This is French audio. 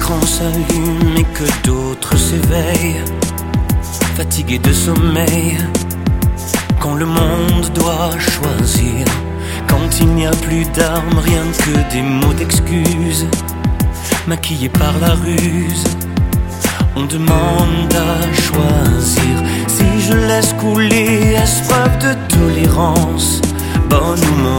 écrans s'allument et que d'autres s'éveillent, fatigués de sommeil. Quand le monde doit choisir, quand il n'y a plus d'armes, rien que des mots d'excuses, maquillés par la ruse, on demande à choisir. Si je laisse couler, est-ce preuve de tolérance, bonne ou mauvaise?